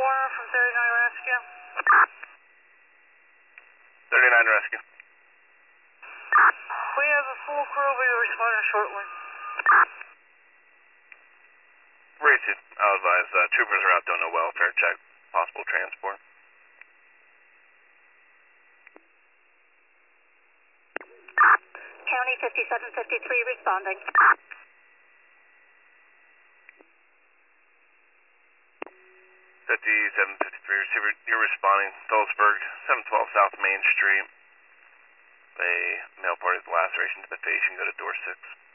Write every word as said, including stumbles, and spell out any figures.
corner from thirty-nine Rescue. thirty-nine Rescue. We have a full crew, we will respond shortly. Racing, I'll advise, uh, troopers are out doing a welfare check, possible transport. County fifty-seven fifty-three responding. fifty-seven fifty-three, receiver, you're responding. Phillipsburg, seven twelve South Main Street. A male party's laceration to the face. You can go to door six.